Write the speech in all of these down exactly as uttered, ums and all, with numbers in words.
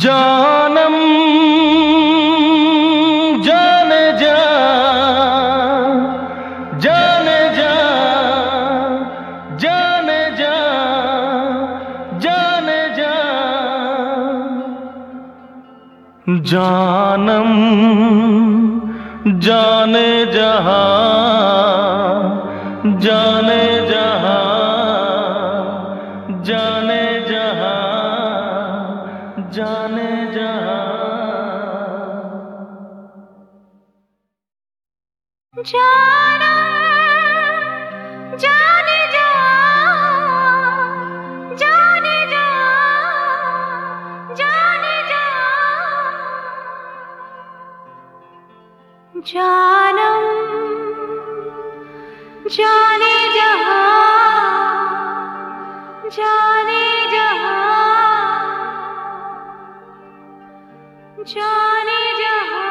जानम जाने जा जाने जा जाने जा जाने जा जानम जाने जहां जाने जहां जाने जहां जाने जहां जानम जाने जा जाने जा जाने जा जानम जाने जहां जाने जहां जाने जहां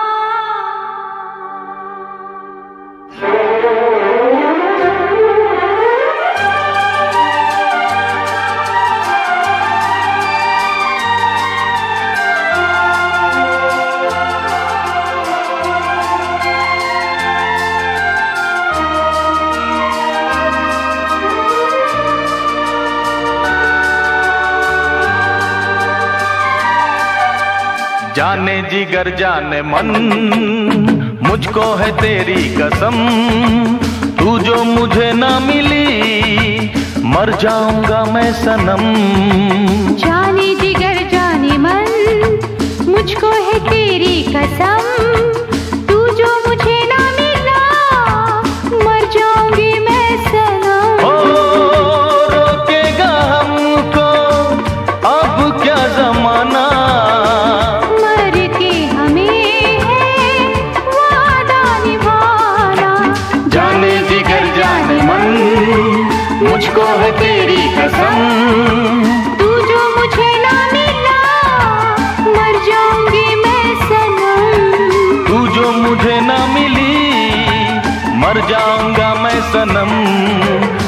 जाने जिगर जाने मन मुझको है तेरी कसम, तू जो मुझे ना मिली मर जाऊंगा मैं सनम। जाने जिगर जाने मन मुझको है तेरी कसम, तू जो मुझे ना मिला मर जाऊंगी मैं सनम। ओ रोकेगा हमको अब क्या जमाना, मुझको है तेरी कसम, तू जो मुझे ना मिला मर जाऊंगी मैं सनम। तू जो मुझे ना मिली मर जाऊंगा मैं सनम।